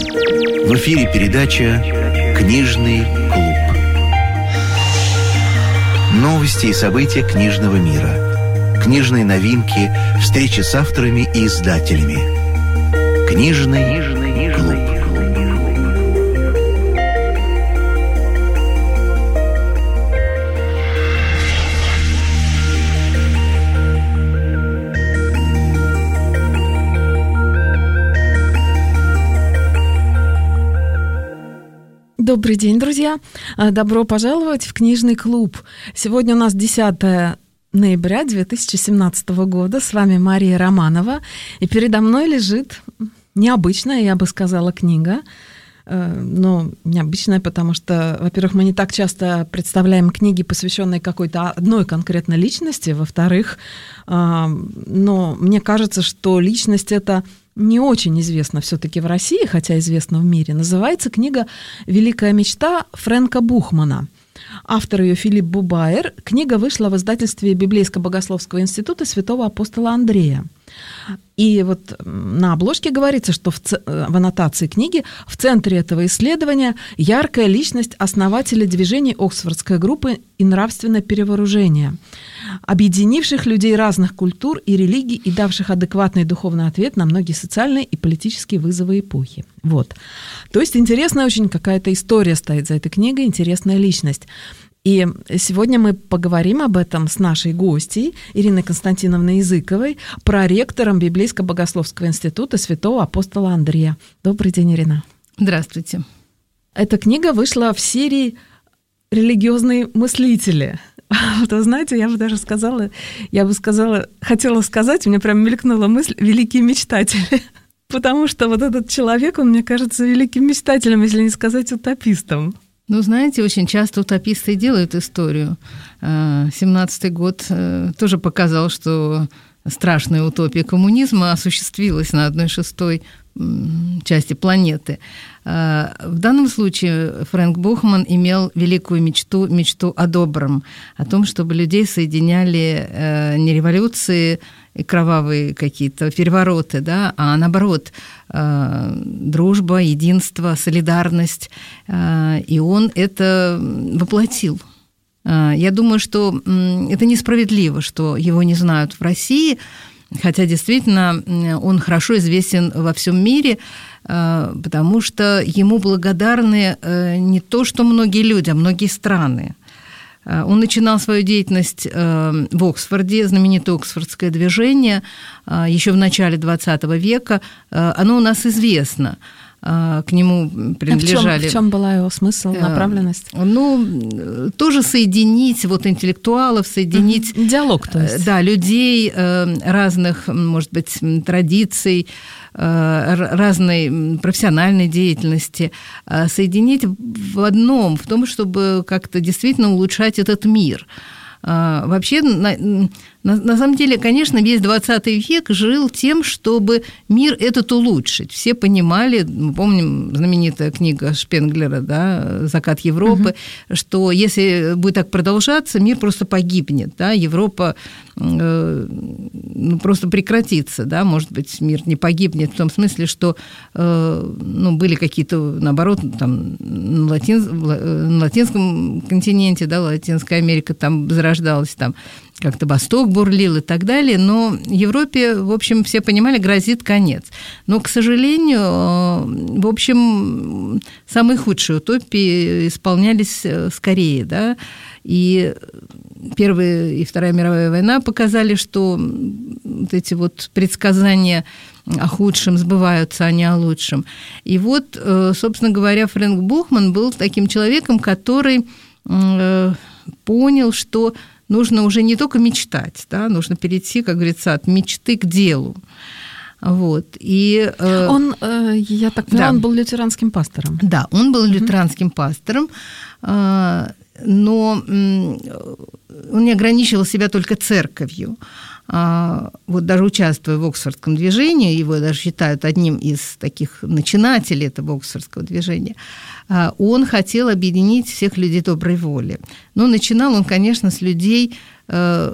В эфире передача «Книжный клуб». Новости и события книжного мира, книжные новинки, встречи с авторами и издателями. «Книжный клуб». Добрый день, друзья! Добро пожаловать в книжный клуб. Сегодня у нас 10 ноября 2017 года. С вами Мария Романова. И передо мной лежит необычная, я бы сказала, книга. Но необычная, потому что, во-первых, мы не так часто представляем книги, посвященные какой-то одной конкретной личности. Во-вторых, но мне кажется, что личность эта не очень известна все-таки в России, хотя известна в мире. Называется книга «Великая мечта» Фрэнка Бухмана. Автор ее Филипп Бубайер. Книга вышла в издательстве Библейско-богословского института святого апостола Андрея. И вот на обложке говорится, что в аннотации книги в центре этого исследования яркая личность основателя движений Оксфордской группы и нравственное перевооружение, объединивших людей разных культур и религий и давших адекватный духовный ответ на многие социальные и политические вызовы эпохи. Вот. То есть интересная очень какая-то история стоит за этой книгой, интересная личность. И сегодня мы поговорим об этом с нашей гостьей Ириной Константиновной Языковой, проректором Библейско-богословского института святого апостола Андрея. Добрый день, Ирина. Здравствуйте. Эта книга вышла в серии «Религиозные мыслители». Вот вы знаете, я бы сказала, хотела сказать, у меня прям мелькнула мысль «великие мечтатели». Потому что вот этот человек, он, мне кажется, великим мечтателем, если не сказать утопистом. Ну, знаете, очень часто утописты делают историю. 17-й год тоже показал, что страшная утопия коммунизма осуществилась на 1/6 части планеты. В данном случае Фрэнк Бухман имел великую мечту о добром, о том, чтобы людей соединяли не революции и кровавые какие-то перевороты, да, а наоборот, дружба, единство, солидарность. И он это воплотил. Я думаю, что это несправедливо, что его не знают в России, хотя действительно он хорошо известен во всем мире, потому что ему благодарны не то, что многие люди, а многие страны. Он начинал свою деятельность в Оксфорде, знаменитое Оксфордское движение, еще в начале XX века. Оно у нас известно. К нему принадлежали... В чем была его смысл, направленность? Ну, тоже соединить интеллектуалов, соединить... Диалог, то есть. Да, людей разных, может быть, традиций, разной профессиональной деятельности, соединить в одном, в том, чтобы как-то действительно улучшать этот мир. Вообще, на самом деле, конечно, весь 20 век жил тем, чтобы мир этот улучшить. Все понимали, мы помним знаменитая книга Шпенглера, да, «Закат Европы», что если будет так продолжаться, мир просто погибнет, да, Европа просто прекратится, да, может быть, мир не погибнет в том смысле, что были какие-то, наоборот, там, на латинском континенте, да, Латинская Америка там зарождалась, там как-то Восток бурлил и так далее, но Европе, в общем, все понимали, грозит конец. Но, к сожалению, в общем, самые худшие утопии исполнялись скорее, да, и Первая и Вторая мировая война показали, что вот эти предсказания о худшем сбываются, а не о лучшем. И вот, собственно говоря, Фрэнк Бухман был таким человеком, который понял, что нужно уже не только мечтать, да, нужно перейти, как говорится, от мечты к делу. Вот. И, он, я так поняла, он был лютеранским пастором. Да, он был лютеранским пастором, но он не ограничивал себя только церковью. Вот даже участвуя в Оксфордском движении, его даже считают одним из таких начинателей этого Оксфордского движения, он хотел объединить всех людей доброй воли. Но начинал он, конечно, с людей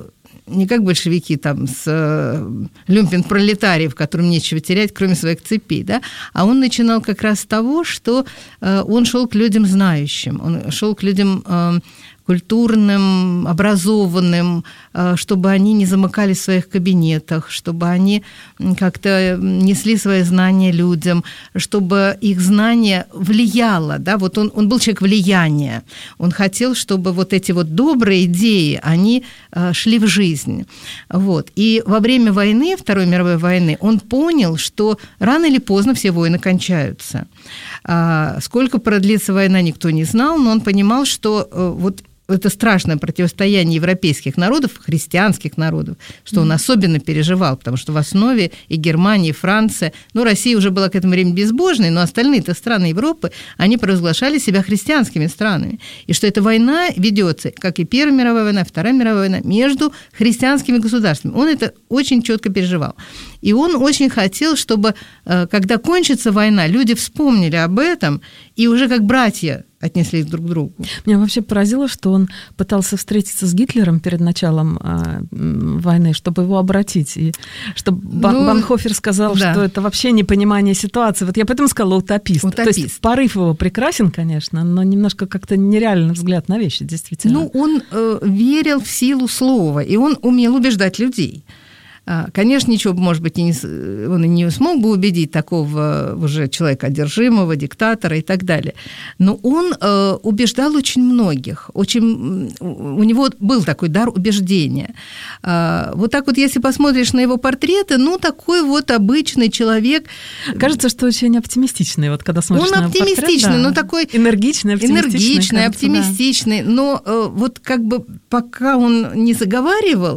не как большевики там с люмпен-пролетариев, которым нечего терять, кроме своих цепей, да, а он начинал как раз с того, что он шел к людям знающим, он шел к людям культурным, образованным, чтобы они не замыкались в своих кабинетах, чтобы они как-то несли свои знания людям, чтобы их знание влияло. Да? Вот он был человек влияния. Он хотел, чтобы вот эти вот добрые идеи, они шли в жизнь. Вот. И во время войны, Второй мировой войны, он понял, что рано или поздно все войны кончаются. Сколько продлится война, никто не знал, но он понимал, что вот это страшное противостояние европейских народов, христианских народов, что он особенно переживал, потому что в основе и Германия, и Франция, Россия уже была к этому времени безбожной, но остальные-то страны Европы, они провозглашали себя христианскими странами. И что эта война ведется, как и Первая мировая война, Вторая мировая война, между христианскими государствами. Он это очень четко переживал. И он очень хотел, чтобы, когда кончится война, люди вспомнили об этом и уже как братья отнеслись друг к другу. Меня вообще поразило, что он пытался встретиться с Гитлером перед началом войны, чтобы его обратить. И чтобы Бонхофер сказал, что это вообще непонимание ситуации. Вот я поэтому сказала утопист. То есть порыв его прекрасен, конечно, но немножко как-то нереальный взгляд на вещи, действительно. Он верил в силу слова, и он умел убеждать людей. Конечно, ничего, может быть, он и не смог бы убедить такого уже человека одержимого, диктатора и так далее. Но он убеждал очень многих. У него был такой дар убеждения. Вот так вот, если посмотришь на его портреты, такой вот обычный человек. Кажется, что очень оптимистичный, вот когда смотришь на его портрет. Он оптимистичный, но такой... Энергичный, оптимистичный. Но вот как бы пока он не заговаривал...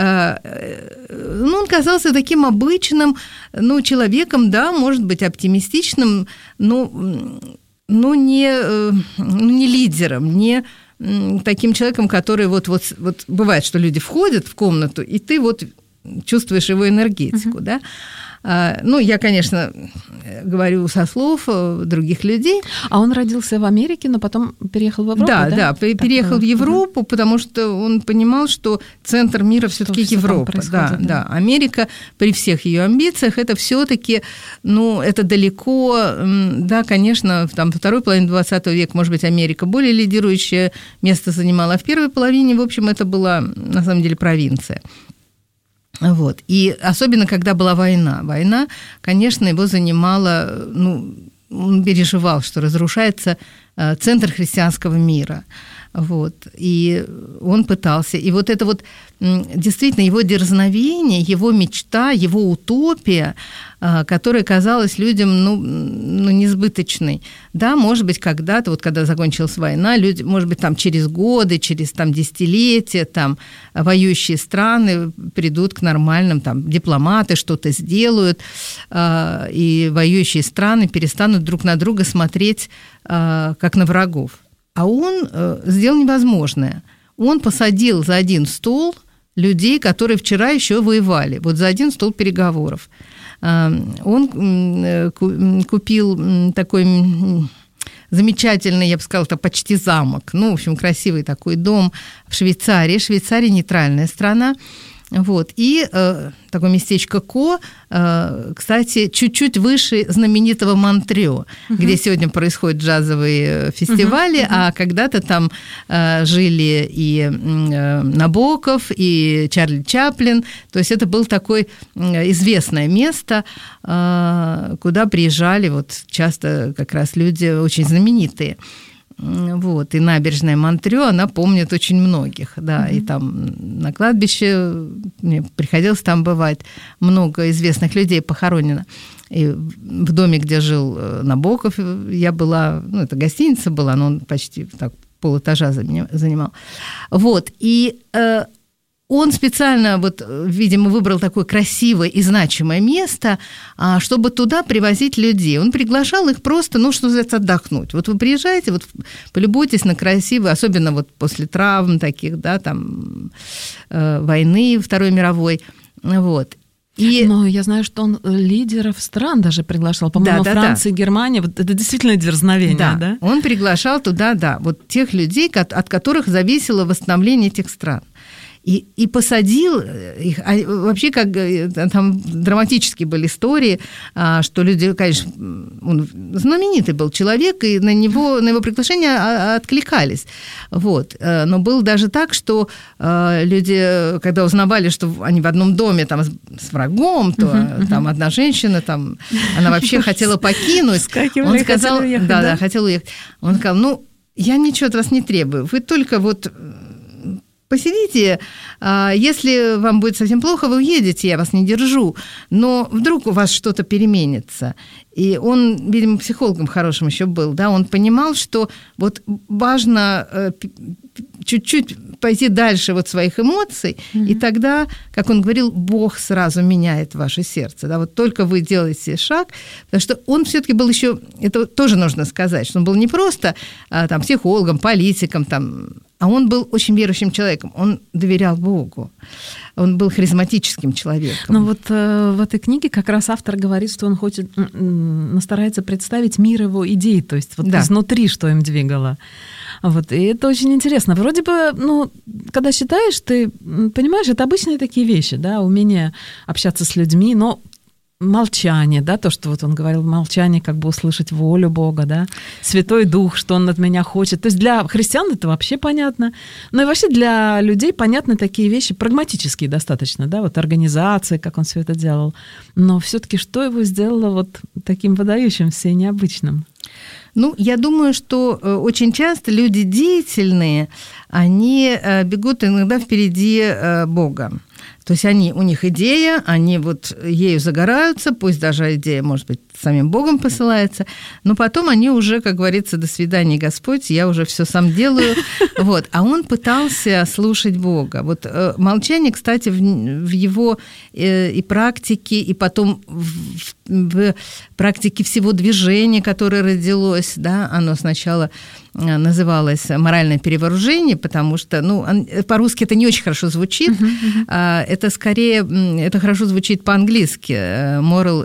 он казался таким обычным, человеком, да, может быть, оптимистичным, но не лидером, не таким человеком, который вот бывает, что люди входят в комнату, и ты вот чувствуешь его энергетику, да. Я, конечно, говорю со слов других людей. А он родился в Америке, но потом переехал в Европу, да? Да, переехал в Европу, потому что он понимал, что центр мира все-таки Европа. Да. Америка при всех ее амбициях, это все-таки, это далеко, да, конечно, там, во второй половине 20 века, может быть, Америка более лидирующее место занимала, а в первой половине, в общем, это была, на самом деле, провинция. Вот. И особенно, когда была война. Война, конечно, его занимала, он переживал, что разрушается центр христианского мира. Вот. И он пытался. И вот это вот действительно его дерзновение, его мечта, его утопия, которая казалась людям несбыточной. Да, может быть, когда-то, вот когда закончилась война, люди, может быть, там через годы, через там десятилетия, там воюющие страны придут к нормальным, там дипломаты что-то сделают, и воюющие страны перестанут друг на друга смотреть как на врагов. А он сделал невозможное. Он посадил за один стол людей, которые вчера еще воевали, вот за один стол переговоров. Он купил такой замечательный, я бы сказала, это почти замок, в общем, красивый такой дом в Швейцарии. Швейцария – нейтральная страна. Вот. И такое местечко Ко, кстати, чуть-чуть выше знаменитого Монтрё, где сегодня происходят джазовые фестивали, а когда-то там жили и Набоков, и Чарли Чаплин. То есть это было такое известное место, куда приезжали вот часто как раз люди очень знаменитые. Вот, и набережная Монтрё, она помнит очень многих, да, и там на кладбище, мне приходилось там бывать, много известных людей похоронено. И в доме, где жил Набоков, я была, это гостиница была, но он почти так полэтажа занимал. Вот, и он специально, видимо, выбрал такое красивое и значимое место, чтобы туда привозить людей. Он приглашал их просто, что называется, отдохнуть. Вот вы приезжаете, полюбуйтесь на красивые, особенно после травм таких, да, там, войны Второй мировой, вот. Но я знаю, что он лидеров стран даже приглашал, по-моему, Франция, Германия. Вот это действительно дерзновение, да? Он приглашал туда, тех людей, от которых зависело восстановление этих стран. и посадил их. А вообще, как там драматические были истории, что люди, конечно, он знаменитый был человек, и на его приглашение откликались. Вот. Но было даже так, что люди, когда узнавали, что они в одном доме там, с врагом, то там одна женщина, там, она вообще хотела покинуть. Он сказал, да, хотел уехать. Он сказал, ну, я ничего от вас не требую, вы только вот посидите, если вам будет совсем плохо, вы уедете, я вас не держу, но вдруг у вас что-то переменится. И он, видимо, психологом хорошим еще был, да, он понимал, что вот важно чуть-чуть пойти дальше вот своих эмоций, и тогда, как он говорил, Бог сразу меняет ваше сердце, да, вот только вы делаете шаг, потому что он все-таки был еще, это тоже нужно сказать, что он был не просто там психологом, политиком, там, а он был очень верующим человеком, он доверял Богу, он был харизматическим человеком. Но вот в этой книге как раз автор говорит, что он хочет, старается представить мир его идей, то есть вот изнутри, что им двигало. Вот, и это очень интересно. Вроде бы, ну, когда читаешь, ты понимаешь, это обычные такие вещи, да, умение общаться с людьми, но молчание, да, то, что вот он говорил, молчание, как бы услышать волю Бога, да, Святой Дух, что Он от меня хочет. То есть для христиан это вообще понятно. Но и вообще для людей понятны такие вещи, прагматические достаточно, да, вот организации, как он все это делал. Но все-таки что его сделало вот таким выдающимся и необычным? Ну, я думаю, что очень часто люди деятельные, они бегут иногда впереди Бога. То есть у них идея, они вот ею загораются, пусть даже идея, может быть, самим Богом посылается, но потом они уже, как говорится, до свидания, Господь, я уже все сам делаю. Вот. А он пытался слушать Бога. Вот молчание, кстати, в его и практике, и потом в практике всего движения, которое родилось, да, оно сначала называлось «моральное перевооружение», потому что, ну, по-русски это не очень хорошо звучит, это скорее, это хорошо звучит по-английски, moral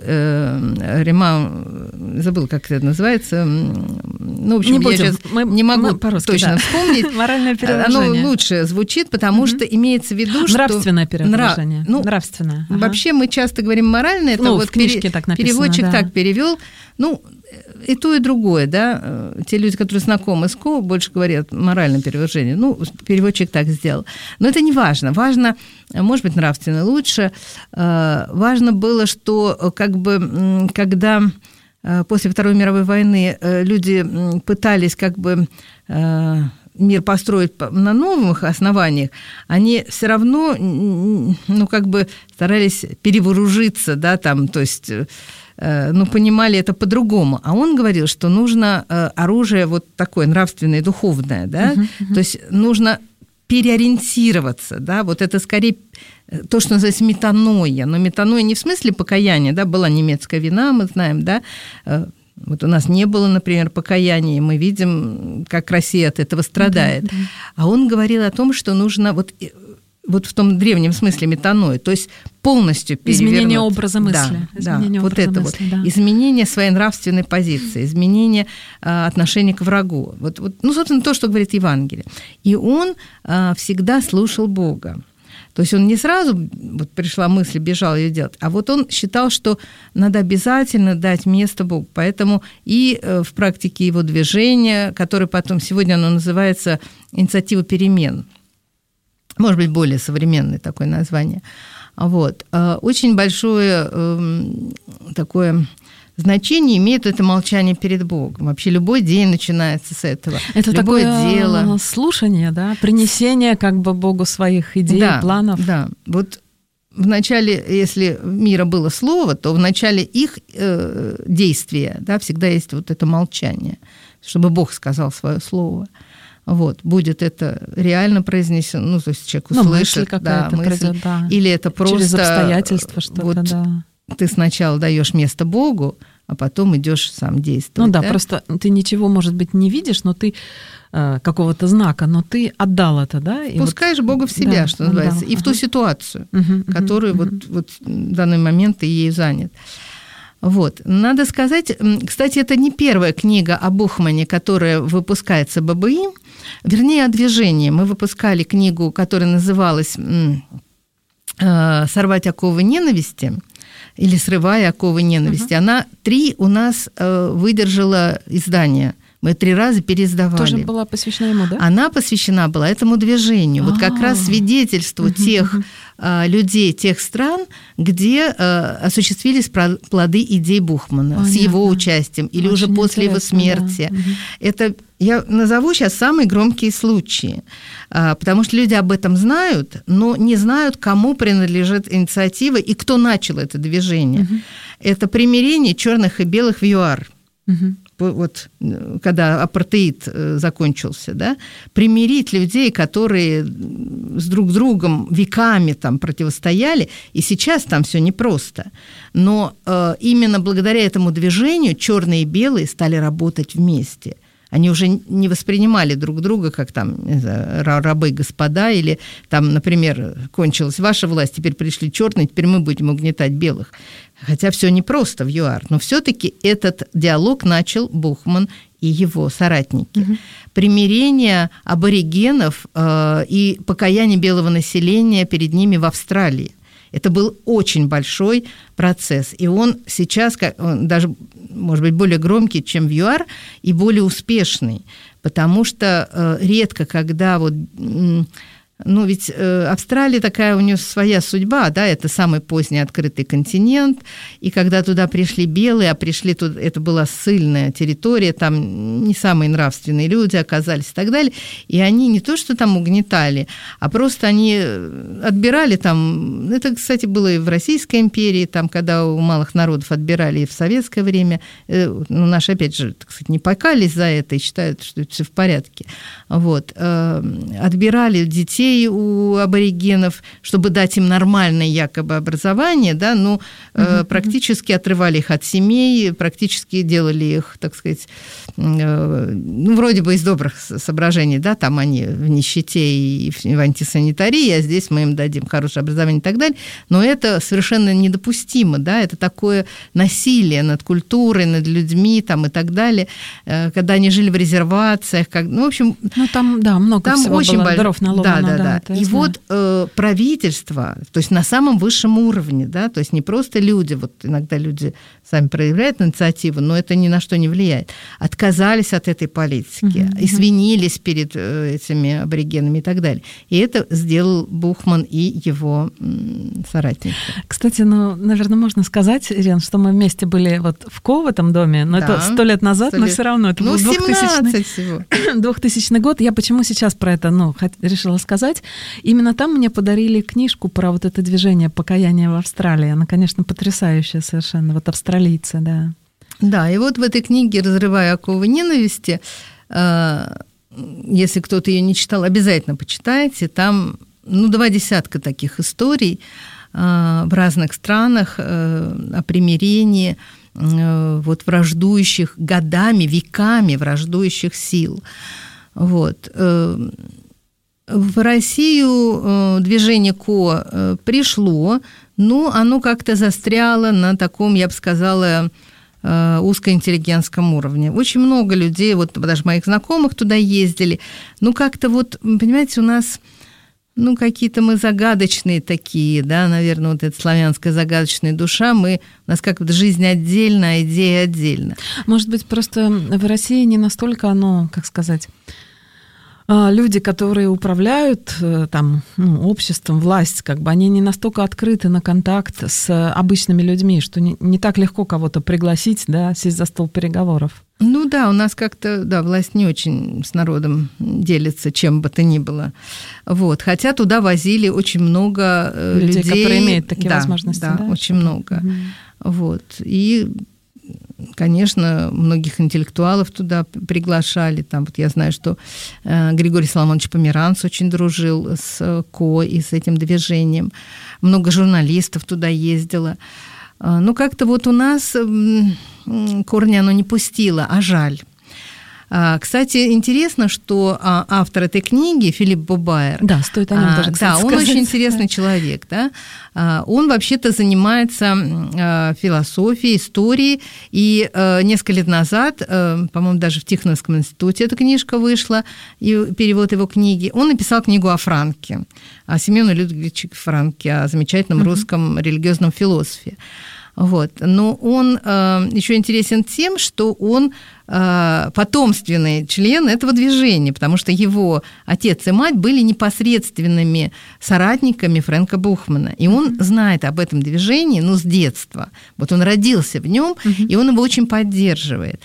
забыл, как это называется, ну, в общем, я сейчас не могу точно вспомнить. Моральное перевооружение. Оно лучше звучит, потому что имеется в виду, что... Нравственное перевооружение. Нравственное. Вообще мы часто говорим «моральное», это вот в книжке так написано, переводчик так перевел. Ну, и то, и другое, да. Те люди, которые знакомы с КО, больше говорят «моральное перевооружение». Ну, переводчик так сделал. Но это не важно. Важно, может быть, нравственно лучше. Важно было, что как бы, когда после Второй мировой войны люди пытались как бы мир построить на новых основаниях, они все равно, ну, как бы старались перевооружиться, да, там, то есть... ну, понимали это по-другому. А он говорил, что нужно оружие вот такое нравственное, духовное, да, то есть нужно переориентироваться, да, вот это скорее то, что называется метаноя, но метаноя не в смысле покаяния, да, была немецкая война, мы знаем, да, вот у нас не было, например, покаяния, мы видим, как Россия от этого страдает. А он говорил о том, что нужно вот в том древнем смысле метаноя, то есть полностью перевернуть. Изменение образа мысли. Да, вот это вот. Изменение своей нравственной позиции, изменение отношения к врагу. Вот, ну, собственно, то, что говорит Евангелие. И он всегда слушал Бога. То есть он не сразу, вот пришла мысль, бежал ее делать, а вот он считал, что надо обязательно дать место Богу. Поэтому и в практике его движения, которое потом, сегодня оно называется «Инициатива перемен», может быть, более современное такое название. Вот. Очень большое такое значение имеет это молчание перед Богом. Вообще любой день начинается с этого. Это любое такое дело. Слушание, да? Принесение как бы Богу своих идей, планов. Да, вот в начале, если мира было слово, то в начале их действия, да, всегда есть вот это молчание, чтобы Бог сказал свое слово. Вот, будет это реально произнесено, ну, то есть человек услышит, мысль какая-то придёт, да. Или это просто... Через обстоятельства что-то, вот, да. Ты сначала даешь место Богу, а потом идешь сам действовать. Ну да, просто ты ничего, может быть, не видишь, но ты какого-то знака, но ты отдал это, да? И пускаешь вот, Бога в себя, да, что называется, и в ту ситуацию, которую вот в данный момент ты ей занят. Вот. Надо сказать, кстати, это не первая книга о Бухмане, которая выпускается ББИ. вернее, о движении. Мы выпускали книгу, которая называлась «Сорвать оковы ненависти» или «Срывая оковы ненависти». Она 3 у нас выдержала издания. Мы 3 раза переиздавали. Тоже была посвящена ему, да? Она посвящена была этому движению. Вот как раз свидетельству тех людей, тех стран, где осуществились плоды идей Бухмана. Понятно. С его участием или очень уже после его смерти. Да. Это я назову сейчас самые громкие случаи, потому что люди об этом знают, но не знают, кому принадлежит инициатива и кто начал это движение. Это примирение черных и белых в ЮАР. Вот когда апартеид закончился, да, примирить людей, которые с друг другом веками там противостояли, и сейчас там все непросто. Но именно благодаря этому движению черные и белые стали работать вместе. Они уже не воспринимали друг друга как там рабы-господа, или там, например, кончилась ваша власть, теперь пришли черные, теперь мы будем угнетать белых. Хотя все непросто в ЮАР, но все-таки этот диалог начал Бухман и его соратники. Примирение аборигенов и покаяние белого населения перед ними в Австралии. Это был очень большой процесс, и он сейчас даже, может быть, более громкий, чем в ЮАР, и более успешный, потому что редко, когда вот... Ну, ведь Австралия такая, у нее своя судьба, да, это самый поздний открытый континент, и когда туда пришли белые, а пришли тут, это была ссыльная территория, там не самые нравственные люди оказались и так далее, и они не то, что там угнетали, а просто они отбирали там, это, кстати, было и в Российской империи, там, когда у малых народов отбирали, и в советское время, ну, наши, опять же, так сказать, не покались за это и считают, что это все в порядке, вот, отбирали детей у аборигенов, чтобы дать им нормальное якобы образование, да, но практически отрывали их от семей, практически делали их, так сказать, ну, вроде бы из добрых соображений, да, там они в нищете и в антисанитарии, а здесь мы им дадим хорошее образование и так далее, но это совершенно недопустимо, да, это такое насилие над культурой, над людьми там и так далее, когда они жили в резервациях, ну, в общем... Ну, там, да, много там всего очень было дров наломано. Да. И вот правительство, то есть на самом высшем уровне, да, то есть не просто люди, вот иногда люди сами проявляют инициативу, но это ни на что не влияет, отказались от этой политики, извинились перед этими аборигенами и так далее. И это сделал Бухман и его соратники. Кстати, ну, наверное, можно сказать, Ирен, что мы вместе были вот в этом доме, но да, это 100 лет назад, но все равно это был 2000 год. Я почему сейчас про это, решила сказать? Именно там мне подарили книжку про вот это движение покаяния в Австралии. Она, конечно, потрясающая совершенно. Вот австралийцы, да. Да, и вот в этой книге «Разрывая оковы ненависти», если кто-то ее не читал, обязательно почитайте. Там 20 таких историй в разных странах о примирении вот враждующих годами, веками враждующих сил. Вот. В Россию движение КО пришло, но оно как-то застряло на таком, я бы сказала, узкоинтеллигентском уровне. Очень много людей, вот даже моих знакомых туда ездили, как-то вот, понимаете, у нас, какие-то мы загадочные такие, да, наверное, вот эта славянская загадочная душа, у нас как-то жизнь отдельно, а идея отдельно. Может быть, просто в России не настолько оно, как сказать... Люди, которые управляют там, обществом, власть, они не настолько открыты на контакт с обычными людьми, что не так легко кого-то пригласить, да, сесть за стол переговоров. Ну да, у нас как-то, да, власть не очень с народом делится, чем бы то ни было. Вот. Хотя туда возили очень много людей, которые имеют такие возможности. Да, очень много. Вот. И... Конечно, многих интеллектуалов туда приглашали. Там, вот я знаю, что Григорий Соломонович Померанц очень дружил с КО и с этим движением. Много журналистов туда ездило. Но как-то вот у нас корни оно не пустило, а жаль. Кстати, интересно, что автор этой книги, Филипп Бубайер... Да, стоит о нем тоже, кстати, сказать. Он очень интересный человек. Да? Он вообще-то занимается философией, историей, и несколько лет назад, по-моему, даже в Тихоновском институте эта книжка вышла, и перевод его книги, он написал книгу о Франке, о Семёне Людвиговиче Франке, о замечательном русском религиозном философе. Вот. Но он еще интересен тем, что он потомственный член этого движения, потому что его отец и мать были непосредственными соратниками Фрэнка Бухмана, и он знает об этом движении, с детства. Вот он родился в нем, и он его очень поддерживает.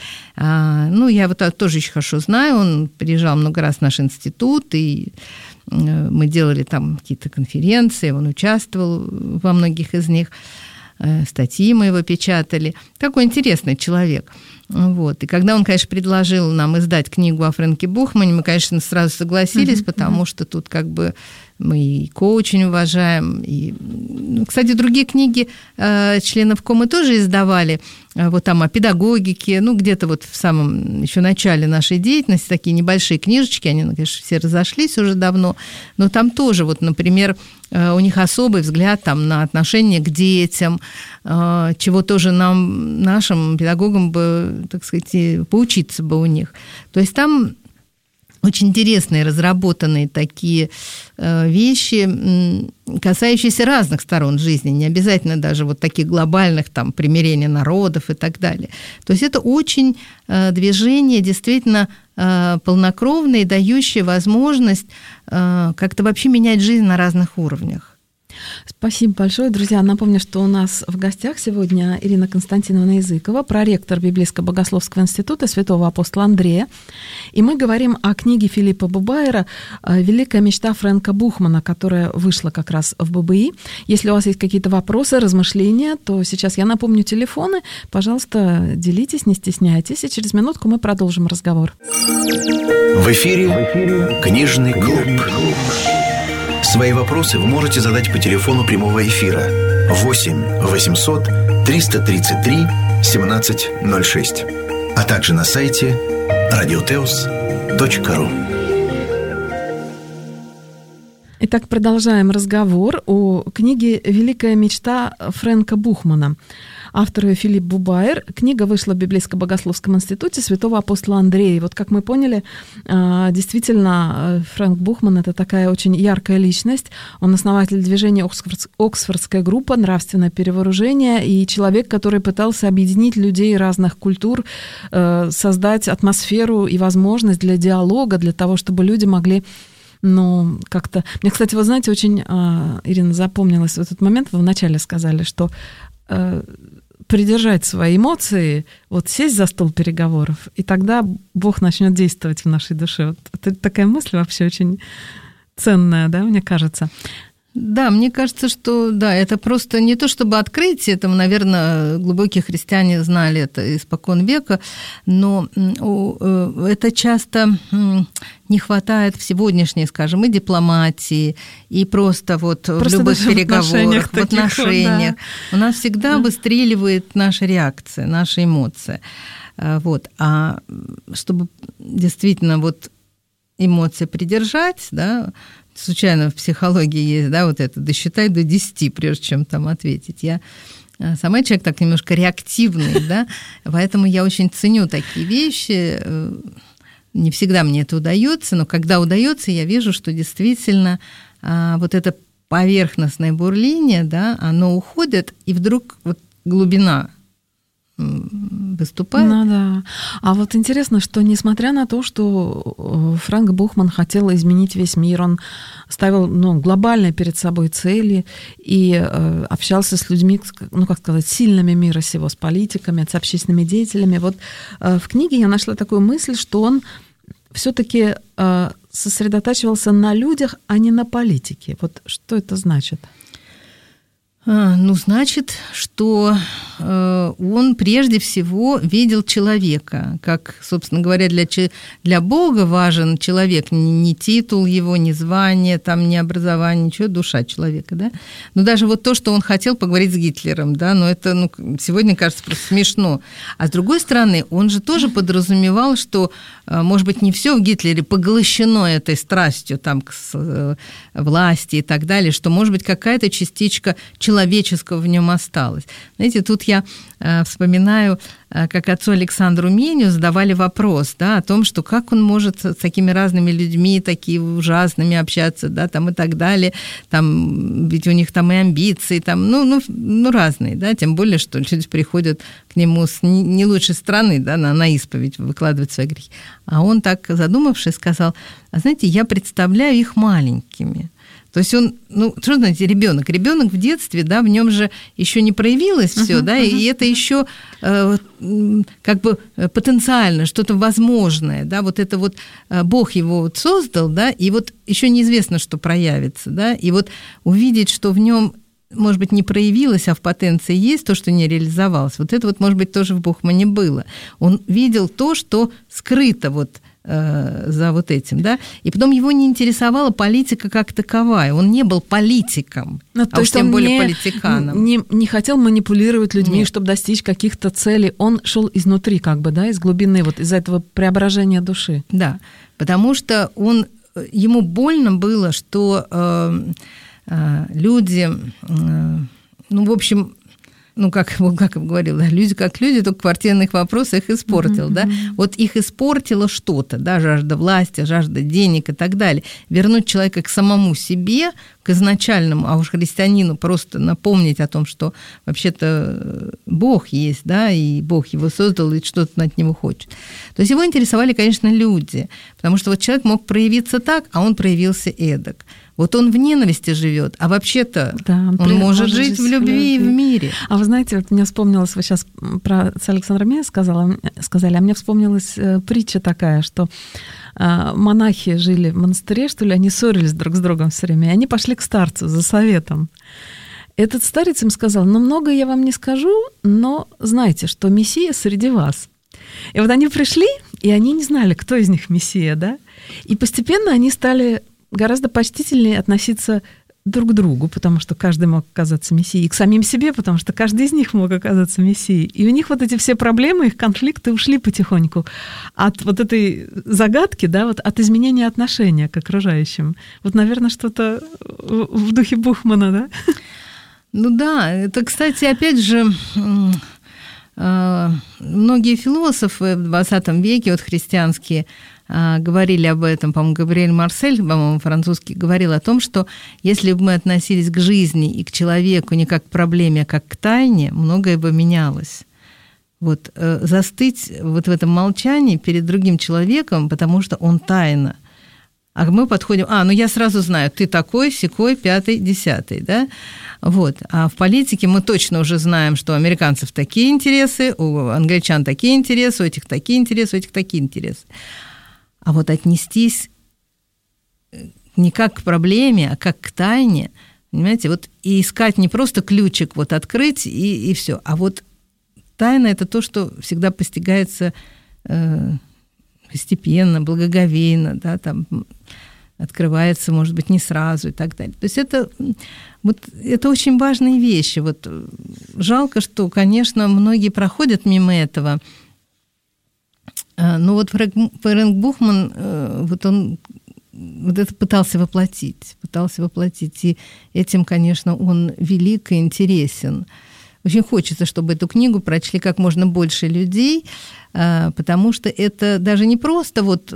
Я вот тоже еще хорошо знаю, он приезжал много раз в наш институт, и мы делали там какие-то конференции, он участвовал во многих из них, статьи мы его печатали. Такой интересный человек. Вот. И когда он, конечно, предложил нам издать книгу о Фрэнке Бухмане, мы, конечно, сразу согласились, потому что тут как бы мы и Ко очень уважаем. И, кстати, другие книги членов Ко мы тоже издавали. Вот там о педагогике, где-то вот в самом еще начале нашей деятельности, такие небольшие книжечки, они, конечно, все разошлись уже давно, но там тоже, вот, например, у них особый взгляд там, на отношение к детям, чего тоже нам, нашим педагогам бы, так сказать, поучиться бы у них. То есть там очень интересные, разработанные такие вещи, касающиеся разных сторон жизни, не обязательно даже вот таких глобальных, там, примирения народов и так далее. То есть это очень движение действительно полнокровное и дающее возможность как-то вообще менять жизнь на разных уровнях. Спасибо большое, друзья. Напомню, что у нас в гостях сегодня Ирина Константиновна Языкова, проректор Библейско-богословского института святого апостола Андрея. И мы говорим о книге Филиппа Бубайера «Великая мечта Фрэнка Бухмана», которая вышла как раз в ББИ. Если у вас есть какие-то вопросы, размышления, то сейчас я напомню телефоны. Пожалуйста, делитесь, не стесняйтесь, и через минутку мы продолжим разговор. В эфире «Книжный клуб». Свои вопросы вы можете задать по телефону прямого эфира 8 800 333 1706, а также на сайте radioteos.ru. Итак, продолжаем разговор о книге «Великая мечта» Фрэнка Бухмана. Автор ее Филипп Бубайер. Книга вышла в Библейско-богословском институте святого апостола Андрея. И вот, как мы поняли, действительно, Фрэнк Бухман – это такая очень яркая личность. Он основатель движения «Оксфордская группа. Нравственное перевооружение» и человек, который пытался объединить людей разных культур, создать атмосферу и возможность для диалога, для того, чтобы люди могли как-то... Мне, кстати, вы знаете, очень, Ирина, запомнилась в этот момент, вы вначале сказали, что придержать свои эмоции, вот сесть за стол переговоров, и тогда Бог начнет действовать в нашей душе. Вот это такая мысль вообще очень ценная, да, мне кажется. Да, мне кажется, что да, это просто не то чтобы открытие, это, наверное, глубокие христиане знали это испокон века, но это часто не хватает в сегодняшней, скажем, и дипломатии, и просто вот в любых переговорах, в отношениях. Да. У нас всегда выстреливает наша реакция, наша эмоция. Вот. А чтобы действительно вот эмоции придержать, да, случайно в психологии есть, да, вот это досчитай до 10, прежде чем там ответить. Я сама человек так немножко реактивный, да, поэтому я очень ценю такие вещи. Не всегда мне это удается, но когда удается, я вижу, что действительно вот это поверхностное бурление, да, оно уходит, и вдруг вот глубина выступает. Ну да. А вот интересно, что несмотря на то, что Фрэнк Бухман хотел изменить весь мир, он ставил глобальные перед собой цели и общался с людьми, сильными мира сего, с политиками, с общественными деятелями. Вот в книге я нашла такую мысль, что он все-таки сосредотачивался на людях, а не на политике. Вот что это значит? Значит, что он прежде всего видел человека. Как, собственно говоря, для Бога важен человек. Не титул его, не звание, там, не образование, ничего, душа человека. Да? Но даже вот то, что он хотел поговорить с Гитлером, да, но это сегодня кажется просто смешно. А с другой стороны, он же тоже подразумевал, что, может быть, не все в Гитлере поглощено этой страстью там, к власти и так далее, что, может быть, какая-то частичка человеческого в нем осталось. Знаете, тут я вспоминаю, как отцу Александру Меню задавали вопрос, да, о том, что как он может с такими разными людьми, такими ужасными общаться, да, там и так далее, там, ведь у них там и амбиции, там, разные, да, тем более, что люди приходят к нему с не лучшей стороны, да, на исповедь выкладывать свои грехи. А он так, задумавшись, сказал, знаете, я представляю их маленькими. То есть он, что знаете, ребенок в детстве, да, в нем же еще не проявилось все, да, и это еще как бы потенциально что-то возможное, да, вот это вот Бог его вот создал, да, и вот еще неизвестно, что проявится, да, и вот увидеть, что в нем, может быть, не проявилось, а в потенции есть то, что не реализовалось. Вот это вот, может быть, тоже в Бухмане было. Он видел то, что скрыто вот за вот этим, да, и потом его не интересовала политика как таковая, он не был политиком, то есть тем более политиканом. Не хотел манипулировать людьми, чтобы достичь каких-то целей, он шел изнутри, как бы, да, из глубины, вот из этого преображения души. Да, потому что ему больно было, что люди, в общем, как говорил, да, люди как люди, только в квартирных вопросах их испортил, да. Вот их испортило что-то, да, жажда власти, жажда денег и так далее. Вернуть человека к самому себе, к изначальному, а уж христианину просто напомнить о том, что вообще-то Бог есть, да, и Бог его создал, и что-то от него хочет. То есть его интересовали, конечно, люди, потому что вот человек мог проявиться так, а он проявился эдак. Вот он в ненависти живет, а вообще-то он может жить в любви и в мире. А вы знаете, вот мне вспомнилось, вы сейчас про отца Александра Меню сказали, а мне вспомнилась притча такая, что монахи жили в монастыре, что ли, они ссорились друг с другом все время, и они пошли к старцу за советом. Этот старец им сказал, много я вам не скажу, но знайте, что Мессия среди вас. И вот они пришли, и они не знали, кто из них Мессия, да? И постепенно они стали гораздо почтительнее относиться друг к другу, потому что каждый мог оказаться мессией, и к самим себе, потому что каждый из них мог оказаться мессией. И у них вот эти все проблемы, их конфликты ушли потихоньку от вот этой загадки, да, вот от изменения отношения к окружающим. Вот, наверное, что-то в духе Бухмана, да? Да, это, кстати, опять же, многие философы в XX веке, вот христианские, говорили об этом, по-моему, Габриэль Марсель, по-моему, французский, говорил о том, что если бы мы относились к жизни и к человеку не как к проблеме, а как к тайне, многое бы менялось. Вот застыть вот в этом молчании перед другим человеком, потому что он тайна. А мы подходим, я сразу знаю, ты такой, сякой, 5-й, 10-й, да? Вот. А в политике мы точно уже знаем, что у американцев такие интересы, у англичан такие интересы, у этих такие интересы, у этих такие интересы. А вот отнестись не как к проблеме, а как к тайне, понимаете, вот и искать не просто ключик вот открыть и все, а вот тайна – это то, что всегда постигается постепенно, благоговейно, да, там открывается, может быть, не сразу и так далее. То есть это очень важные вещи. Вот жалко, что, конечно, многие проходят мимо этого. Но вот Фрэнк Бухман, вот он вот это пытался воплотить. И этим, конечно, он велик и интересен. Очень хочется, чтобы эту книгу прочли как можно больше людей, потому что это даже не просто вот,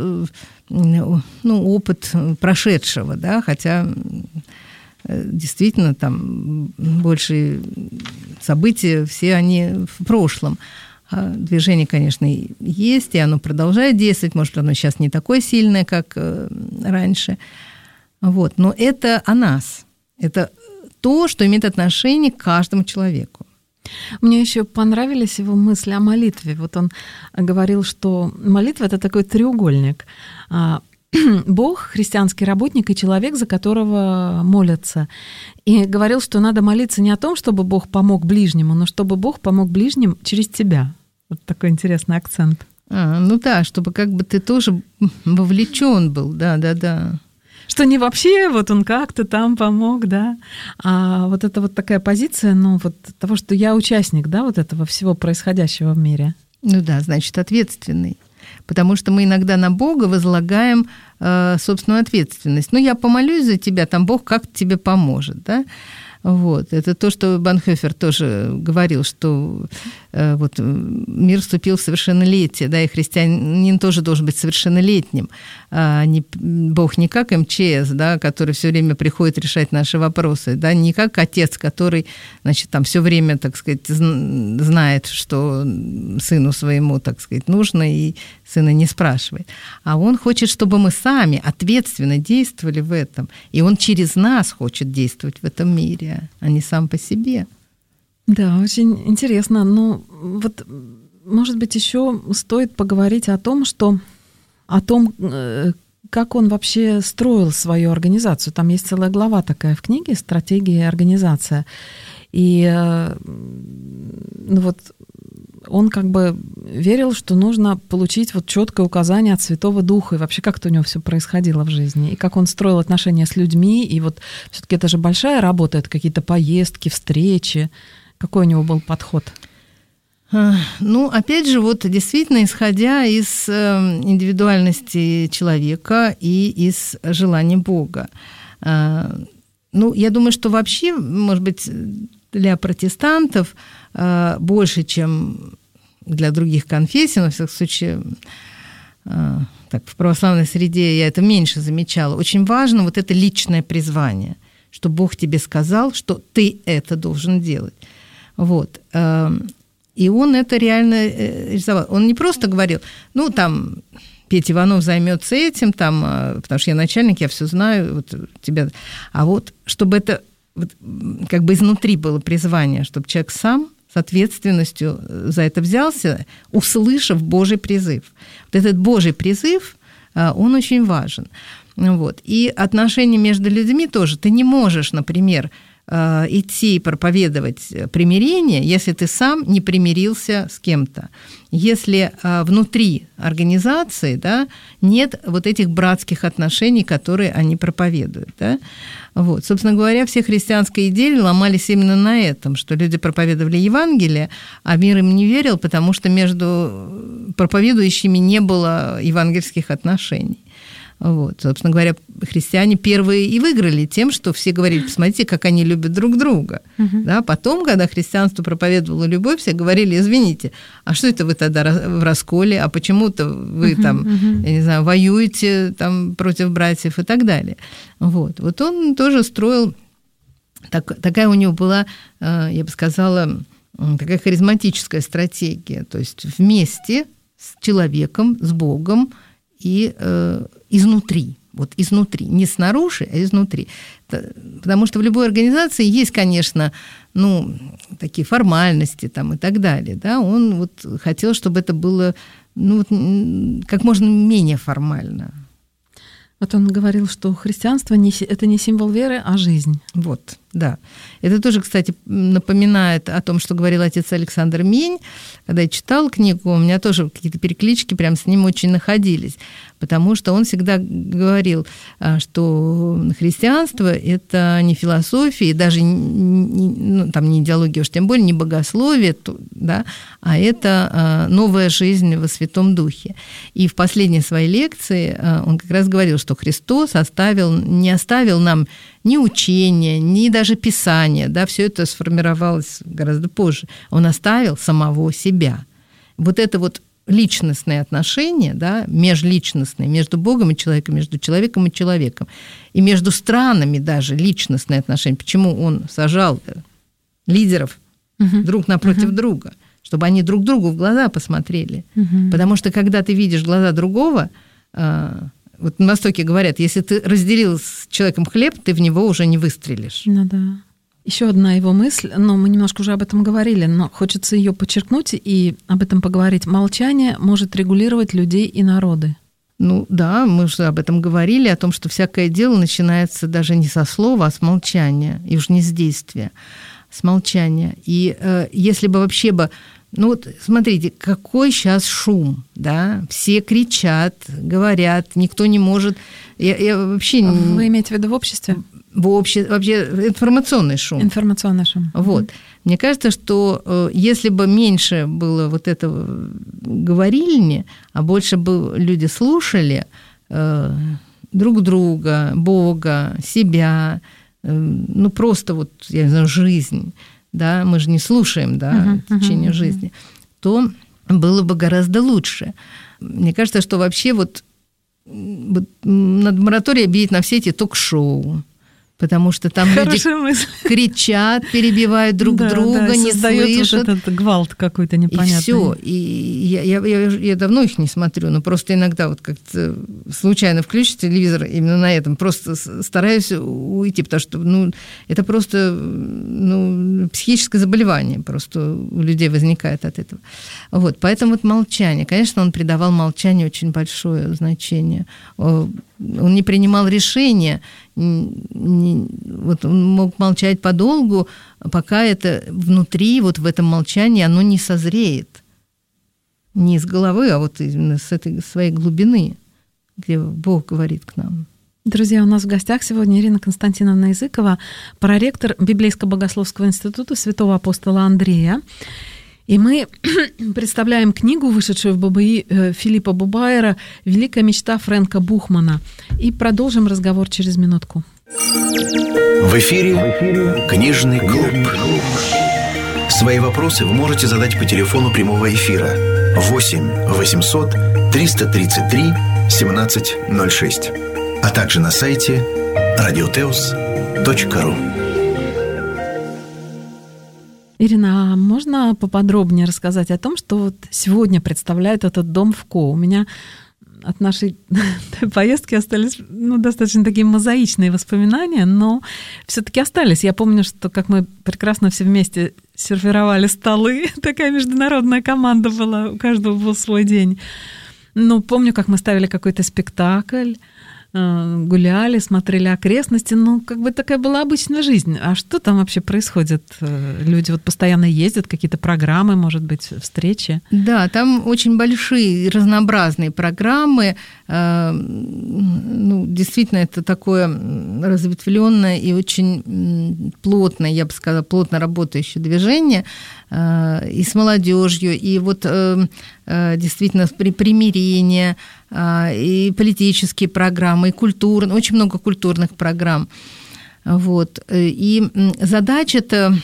опыт прошедшего, да, хотя действительно там больше события, все они в прошлом. Движение, конечно, есть, и оно продолжает действовать. Может, оно сейчас не такое сильное, как раньше. Вот. Но это о нас. Это то, что имеет отношение к каждому человеку. Мне еще понравились его мысли о молитве. Вот он говорил, что молитва – это такой треугольник. Бог, христианский работник и человек, за которого молятся. И говорил, что надо молиться не о том, чтобы Бог помог ближнему, но чтобы Бог помог ближним через тебя. Вот такой интересный акцент. Ну да, чтобы как бы ты тоже вовлечен был, да. Что не вообще вот он как-то там помог, да, а вот это вот такая позиция, ну вот того, что я участник, да, вот этого всего происходящего в мире. Ну да, значит, ответственный. Потому что мы иногда на Бога возлагаем собственную ответственность. Ну, я помолюсь за тебя, там Бог как тебе поможет, да? Вот. Это то, что Бонхофер тоже говорил, что вот мир вступил в совершеннолетие, да, и христианин тоже должен быть совершеннолетним. Бог не как МЧС, да, который все время приходит решать наши вопросы, да, не как отец, который, значит, там все время, так сказать, знает, что сыну своему, так сказать, нужно, и сына не спрашивает. А он хочет, чтобы мы сами ответственно действовали в этом. И он через нас хочет действовать в этом мире, а не сам по себе. Да, очень интересно. Ну, вот, может быть, еще стоит поговорить о том, как он вообще строил свою организацию. Там есть целая глава такая в книге «Стратегия и организация». И ну вот он как бы верил, что нужно получить вот четкое указание от Святого Духа, и вообще как-то у него все происходило в жизни, и как он строил отношения с людьми, и вот все-таки это же большая работа, это какие-то поездки, встречи. Какой у него был подход? Ну, опять же, вот действительно, исходя из индивидуальности человека и из желаний Бога. Ну, я думаю, что вообще, может быть, для протестантов больше, чем для других конфессий, но, во всяком случае, так, в православной среде я это меньше замечала, очень важно вот это личное призвание, что Бог тебе сказал, что ты это должен делать. Вот. И он это реально рисовал. Он не просто говорил, ну, там, Петя Иванов займется этим, там, потому что я начальник, я все знаю, вот тебя. А вот чтобы это вот, как бы изнутри было призвание, чтобы человек сам с ответственностью за это взялся, услышав Божий призыв. Вот этот Божий призыв, он очень важен. Вот. И отношения между людьми тоже. Ты не можешь, например, идти и проповедовать примирение, если ты сам не примирился с кем-то. Если внутри организации, да, нет вот этих братских отношений, которые они проповедуют. Да. Вот. Собственно говоря, все христианские идеи ломались именно на этом, что люди проповедовали Евангелие, а мир им не верил, потому что между проповедующими не было евангельских отношений. Вот. Собственно говоря, христиане первые и выиграли тем, что все говорили, посмотрите, как они любят друг друга. Да? Потом, когда христианство проповедовало любовь, все говорили, извините, а что это вы тогда в расколе, а почему-то вы там, я не знаю, воюете там, против братьев и так далее. Вот. Вот он тоже строил, такая у него была, я бы сказала, такая харизматическая стратегия, то есть вместе с человеком, с Богом, и изнутри, вот изнутри, не снаружи, а изнутри. Потому что в любой организации есть, конечно, ну, такие формальности там и так далее. Да? Он вот хотел, чтобы это было ну, как можно менее формально. Вот он говорил, что христианство это не символ веры, а жизнь. Вот, да. Это тоже, кстати, напоминает о том, что говорил отец Александр Мень. Когда я читала книгу, у меня тоже какие-то переклички прям с ним очень находились, потому что он всегда говорил, что христианство – это не философия, даже ну, там, не идеология, уж тем более не богословие, да, а это новая жизнь во Святом Духе. И в последней своей лекции он как раз говорил, что Христос не оставил нам ни учения, ни даже Писания, да, все это сформировалось гораздо позже. Он оставил самого себя. Вот это вот личностные отношения, да, межличностные, между Богом и человеком, между человеком и человеком, и между странами даже личностные отношения. Почему он сажал лидеров друг напротив друга? Чтобы они друг другу в глаза посмотрели. Потому что когда ты видишь глаза другого, вот на Востоке говорят, если ты разделил с человеком хлеб, ты в него уже не выстрелишь. Ну да. Еще одна его мысль, но мы немножко уже об этом говорили, но хочется ее подчеркнуть и об этом поговорить. Молчание может регулировать людей и народы. Ну да, мы же об этом говорили, о том, что всякое дело начинается даже не со слова, а с молчания, и уж не с действия, с молчания. И если бы вообще бы... Ну вот смотрите, какой сейчас шум, да? Все кричат, говорят, никто не может... Я вообще... Вы имеете в виду в обществе? Вообще информационный шум. Информационный шум. Вот. Мне кажется, что если бы меньше было вот этого говорильни, а больше бы люди слушали друг друга, Бога, себя, ну просто вот, я не знаю, жизнь, да, мы же не слушаем, да, в течение жизни, то было бы гораздо лучше. Мне кажется, что вообще вот надо мораторий объявить на все эти ток-шоу, потому что там люди кричат, перебивают друг друга, не слышат. Вот этот гвалт какой-то непонятный. И всё. И я давно их не смотрю, но просто иногда вот как-то случайно включу телевизор именно на этом, просто стараюсь уйти, потому что это просто психическое заболевание просто у людей возникает от этого. Вот, поэтому вот молчание. Конечно, он придавал молчанию очень большое значение. Он не принимал решения, вот он мог молчать подолгу, пока это внутри, вот в этом молчании, оно не созреет. Не из головы, а вот именно с этой своей глубины, где Бог говорит к нам. Друзья, у нас в гостях сегодня Ирина Константиновна Языкова, проректор Библейско-богословского института святого апостола Андрея. И мы представляем книгу, вышедшую в ББИ Филиппа Бубайера «Великая мечта» Фрэнка Бухмана. И продолжим разговор через минутку. В эфире «Книжный клуб». Свои вопросы вы можете задать по телефону прямого эфира 8 800 333 1706, а также на сайте radioteos.ru. Ирина, а можно поподробнее рассказать о том, что вот сегодня представляет этот дом в Ко? У меня от нашей поездки остались достаточно такие мозаичные воспоминания, но все-таки остались. Я помню, что как мы прекрасно все вместе сервировали столы, такая международная команда была, у каждого был свой день. Но помню, как мы ставили какой-то спектакль, гуляли, смотрели окрестности, как бы такая была обычная жизнь. А что там вообще происходит? Люди вот постоянно ездят, какие-то программы, может быть, встречи? Да, там очень большие, разнообразные программы. Действительно, это такое разветвленное и очень плотное, я бы сказала, плотно работающее движение и с молодежью, и вот действительно примирение, и политические программы, и культурные, очень много культурных программ. Вот. И задача-то,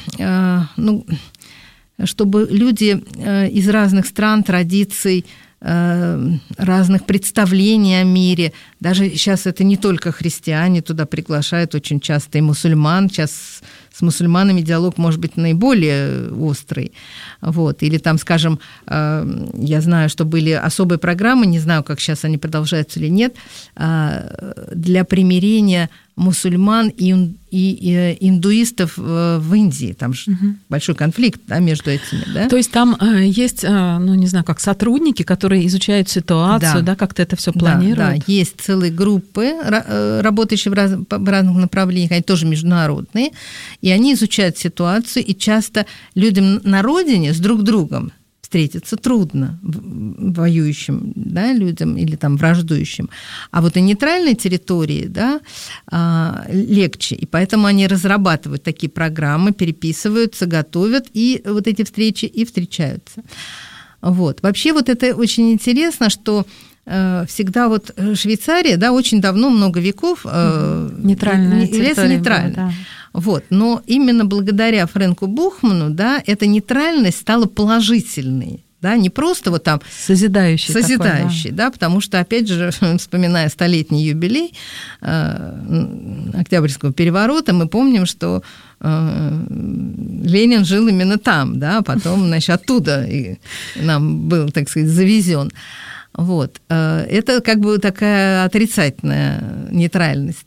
чтобы люди из разных стран, традиций, разных представлений о мире, даже сейчас это не только христиане, туда приглашают очень часто и мусульман, сейчас с мусульманами диалог может быть наиболее острый. Вот. Или там, скажем, я знаю, что были особые программы, не знаю, как сейчас они продолжаются или нет, для примирения мусульман и индуистов в Индии. Там же большой конфликт, да, между этими. Да? То есть там есть, не знаю, как сотрудники, которые изучают ситуацию, да, как-то это все планируют? Да, есть целые группы, работающие в разных направлениях, они тоже международные, и они изучают ситуацию, и часто людям на родине с друг другом встретиться трудно, воюющим, да, людям или там враждующим. А вот и нейтральной территории, да, легче. И поэтому они разрабатывают такие программы, переписываются, готовят, и вот эти встречи и встречаются. Вот. Вообще вот это очень интересно, что всегда вот Швейцария, да, очень давно, много веков нейтральная территория нейтральной. Была, да. Вот. Но именно благодаря Фрэнку Бухману, да, эта нейтральность стала положительной. Да, не просто вот там созидающий такой, да, потому что, опять же, вспоминая столетний юбилей Октябрьского переворота, мы помним, что Ленин жил именно там, да, потом, значит, оттуда нам был, так сказать, завезен. Вот. Это как бы такая отрицательная нейтральность.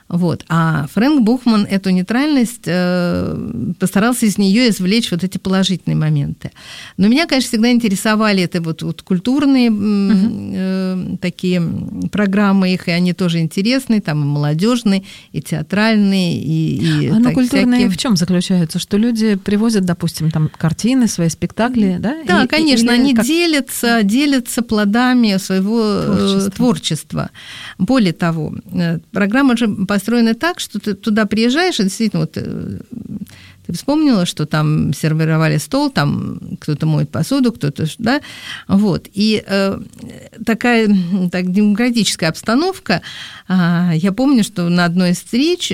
Вот. А Фрэнк Бухман эту нейтральность постарался из нее извлечь вот эти положительные моменты. Но меня, конечно, всегда интересовали это вот культурные такие программы их, и они тоже интересные, там и молодежные, и театральные, и но культурные в чем заключаются? Что люди привозят, допустим, там картины, свои спектакли, да? Да, конечно, они делятся плодами своего творчества. Более того, программа же построена так, что ты туда приезжаешь, и действительно, вот ты вспомнила, что там сервировали стол, там кто-то моет посуду, кто-то, да, вот. И такая демократическая обстановка. Я помню, что на одной из встреч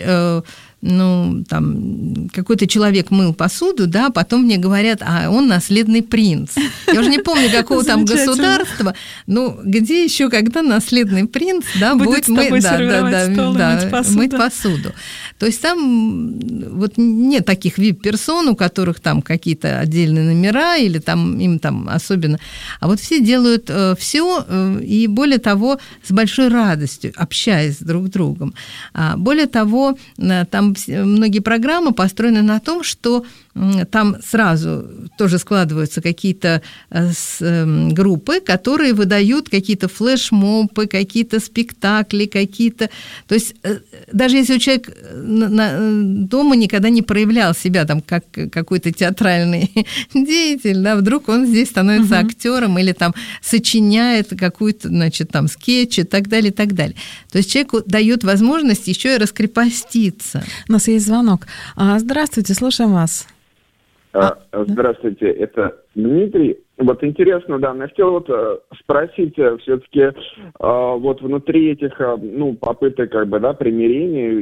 там какой-то человек мыл посуду, да, потом мне говорят, он наследный принц. Я уже не помню, какого там государства, но где еще, когда наследный принц, да, будет мыть посуду. То есть там вот нет таких вип-персон, у которых там какие-то отдельные номера или там им там особенно, а вот все делают все, и более того, с большой радостью, общаясь друг с другом. Более того, там многие программы построены на том, что там сразу тоже складываются какие-то группы, которые выдают какие-то флешмобы, какие-то спектакли, какие-то... То есть даже если человек дома никогда не проявлял себя там как какой-то театральный деятель, да, вдруг он здесь становится актером или там сочиняет какую-то, значит, там скетч и так далее, и так далее. То есть человеку дает возможность еще и раскрепоститься. У нас есть звонок. Здравствуйте, слушаем вас. Здравствуйте, это Дмитрий. Вот интересно, да, я хотел вот спросить все-таки вот внутри этих, попыток, как бы, да, примирения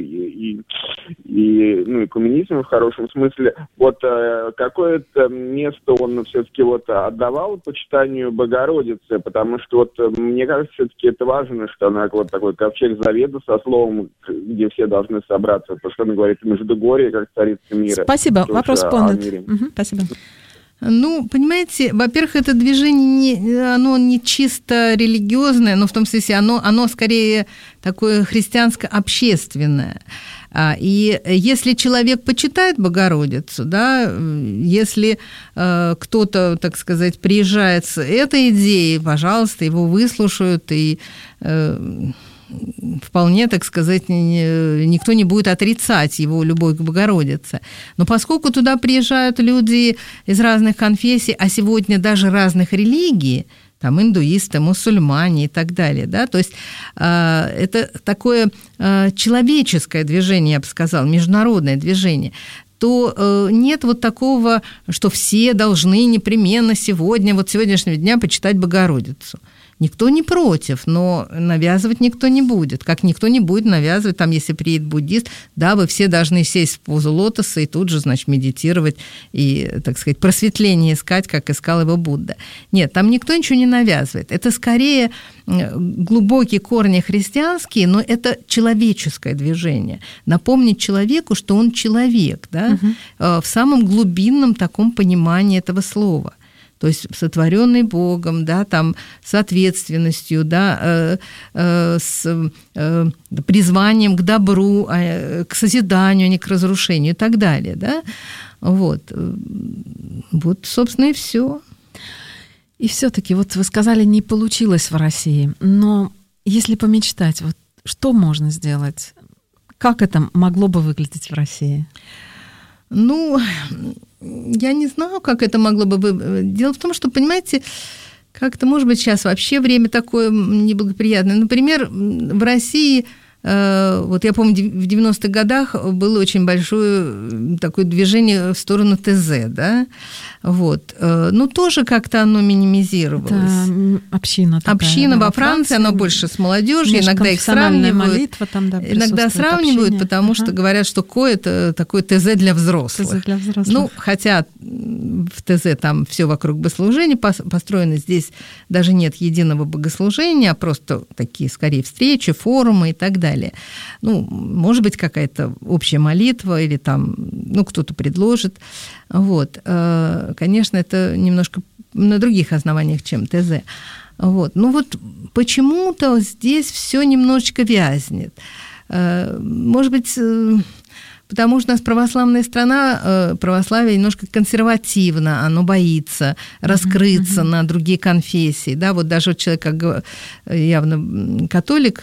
и коммунизма в хорошем смысле, вот какое-то место он все-таки вот отдавал почитанию Богородицы, потому что вот мне кажется, все-таки это важно, что она вот такой ковчег завета со словом, где все должны собраться, потому что она говорит Междугорье, как царица мира. Спасибо, вопрос понят. Спасибо. Понимаете, во-первых, это движение, оно не чисто религиозное, но в том смысле оно скорее такое христианско-общественное. И если человек почитает Богородицу, да, если кто-то, так сказать, приезжает с этой идеей, пожалуйста, его выслушают и... вполне, так сказать, никто не будет отрицать его любовь к Богородице. Но поскольку туда приезжают люди из разных конфессий, а сегодня даже разных религий, там индуисты, мусульмане и так далее, да, то есть это такое человеческое движение, я бы сказала, международное движение, то нет вот такого, что все должны непременно сегодня, вот сегодняшнего дня почитать Богородицу. Никто не против, но навязывать никто не будет. Как никто не будет навязывать, там, если приедет буддист, да, вы все должны сесть в позу лотоса и тут же, значит, медитировать и, так сказать, просветление искать, как искал его Будда. Нет, там никто ничего не навязывает. Это скорее глубокие корни христианские, но это человеческое движение. Напомнить человеку, что он человек, да, в самом глубинном таком понимании этого слова. То есть сотворенный Богом, да, там, с ответственностью, да, с призванием к добру, к созиданию, а не к разрушению и так далее. Да? Вот, собственно, и все. И все-таки, вот вы сказали, не получилось в России, но если помечтать, вот что можно сделать? Как это могло бы выглядеть в России? Я не знаю, как это могло бы быть. Дело в том, что, понимаете, как-то, может быть, сейчас вообще время такое неблагоприятное. Например, в России, вот я помню, в 90-х годах было очень большое такое движение в сторону ТЗ, да, вот. Тоже как-то оно минимизировалось. Это община такая. Община во Франции, оно больше с молодежью, иногда их сравнивают. Молитва там, да, иногда сравнивают, общение. Потому что говорят, что это такое ТЗ для взрослых. ТЗ для взрослых. Хотя в ТЗ там все вокруг богослужения построено, здесь даже нет единого богослужения, а просто такие, скорее, встречи, форумы и так далее. Может быть, какая-то общая молитва или там, кто-то предложит. Вот. Конечно, это немножко на других основаниях, чем ТЗ. Вот. Почему-то здесь все немножечко вязнет. Может быть, потому что у нас православная страна, православие немножко консервативно, оно боится раскрыться на другие конфессии. Да? Вот даже человек, как явно католик,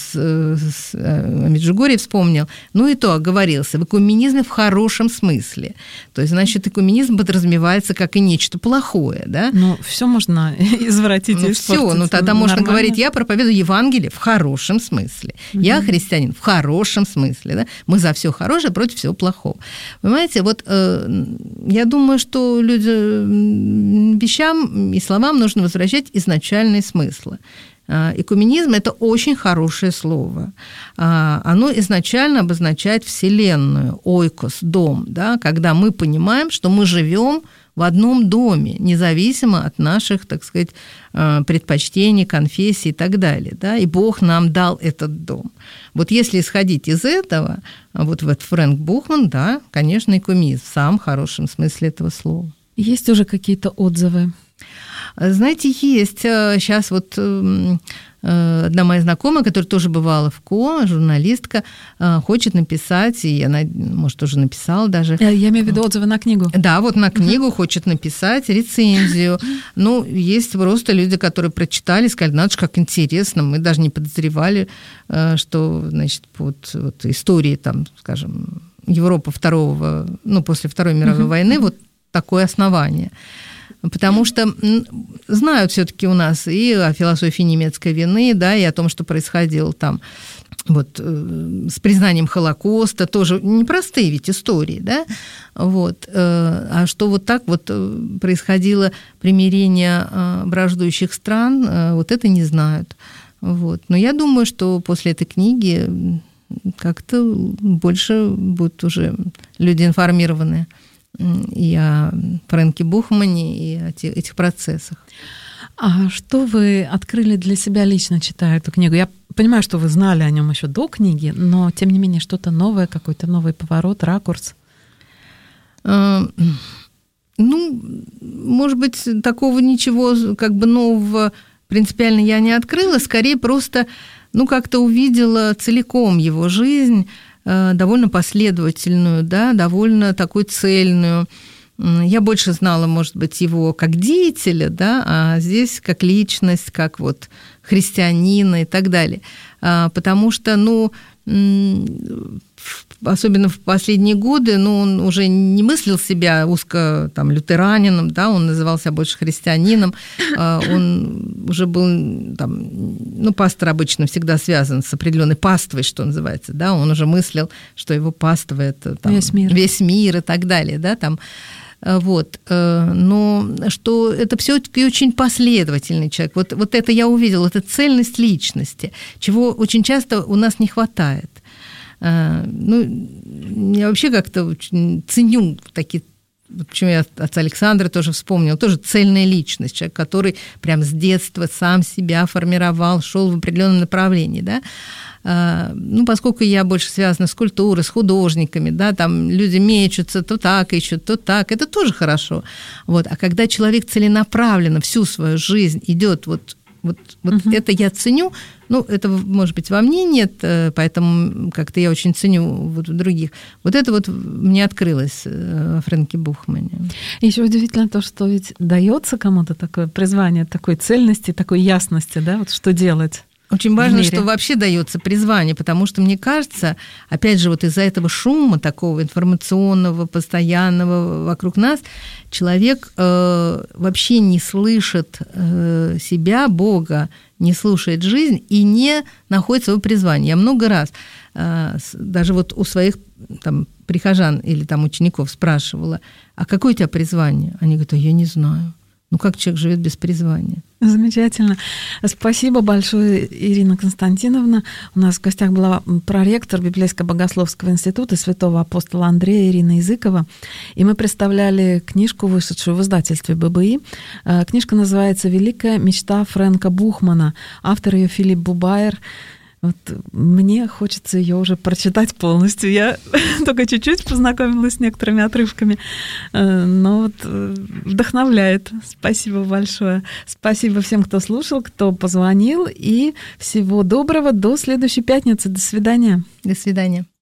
о Меджугорье вспомнил, ну и то оговорился, в экуменизме в хорошем смысле. То есть, значит, экуменизм подразумевается как и нечто плохое. Да? Ну, все можно извратить и испортить. Все, тогда можно говорить, я проповедую Евангелие в хорошем смысле. Я христианин в хорошем смысле. Да? Мы за все хорошее, против всего плохого. Понимаете, вот я думаю, что вещам и словам нужно возвращать изначальные смыслы. Экуменизм – это очень хорошее слово. Оно изначально обозначает вселенную, ойкос, дом, да, когда мы понимаем, что мы живем в одном доме, независимо от наших, так сказать, предпочтений, конфессий и так далее. Да? И Бог нам дал этот дом. Вот если исходить из этого, вот Фрэнк Бухман, да, конечно, экуменизм в самом хорошем смысле этого слова. Есть уже какие-то отзывы? Знаете, есть. Сейчас вот одна моя знакомая, которая тоже бывала в КО, журналистка, хочет написать, и она, может, уже написала даже. Я имею в виду отзывы на книгу. Да, вот на книгу хочет написать рецензию. Ну, есть просто люди, которые прочитали, сказали, надо же, как интересно, мы даже не подозревали, что, значит, вот истории, там, скажем, Европы после Второй мировой войны, вот такое основание. Потому что знают все-таки у нас и о философии немецкой вины, да, и о том, что происходило там вот, с признанием Холокоста, тоже непростые ведь истории, да, вот, а что вот так вот происходило примирение враждующих стран, вот это не знают. Вот. Но я думаю, что после этой книги как-то больше будут уже люди информированы и о Фрэнке Бухмане, и о этих процессах. А что вы открыли для себя лично, читая эту книгу? Я понимаю, что вы знали о нем еще до книги, но, тем не менее, что-то новое, какой-то новый поворот, ракурс? Ну, может быть, такого ничего как бы нового принципиально я не открыла, скорее просто, как-то увидела целиком его жизнь, довольно последовательную, да, довольно такую цельную. Я больше знала, может быть, его как деятеля, да, а здесь как личность, как вот христианина и так далее. Потому что, особенно в последние годы, он уже не мыслил себя узко там, лютеранином, да, он называл себя больше христианином, он уже был, там, пастор обычно всегда связан с определенной паствой, что называется, да, он уже мыслил, что его паства – это там, весь мир и так далее, да, там. Вот. Но что это все-таки очень последовательный человек. Вот это я увидела, это цельность личности, чего очень часто у нас не хватает. Я вообще как-то очень ценю такие, почему я отца Александра тоже вспомнила, тоже цельная личность, человек, который прям с детства сам себя формировал, шел в определенном направлении, да. Поскольку я больше связана с культурой, с художниками, да, там люди мечутся, то так ищут, то так, это тоже хорошо. Вот. А когда человек целенаправленно всю свою жизнь идет вот это я ценю, это, может быть, во мне нет, поэтому как-то я очень ценю вот в других. Вот это вот мне открылось во Фрэнке Бухмане. Еще удивительно то, что ведь дается кому-то такое призвание, такой цельности, такой ясности, да, вот что делать. Очень важно, что вообще дается призвание, потому что, мне кажется, опять же, вот из-за этого шума такого информационного, постоянного вокруг нас, человек вообще не слышит себя, Бога, не слушает жизнь и не находит своего призвания. Я много раз даже вот у своих там, прихожан или там, учеников спрашивала, а какое у тебя призвание? Они говорят, я не знаю. Как человек живет без призвания? Замечательно. Спасибо большое, Ирина Константиновна. У нас в гостях была проректор Библейско-богословского института святого апостола Андрея Ирина Языкова. И мы представляли книжку, вышедшую в издательстве ББИ. Книжка называется «Великая мечта Фрэнка Бухмана». Автор ее Филипп Бубайер. Вот мне хочется ее уже прочитать полностью. Я только чуть-чуть познакомилась с некоторыми отрывками, но вот вдохновляет. Спасибо большое. Спасибо всем, кто слушал, кто позвонил, и всего доброго до следующей пятницы. До свидания. До свидания.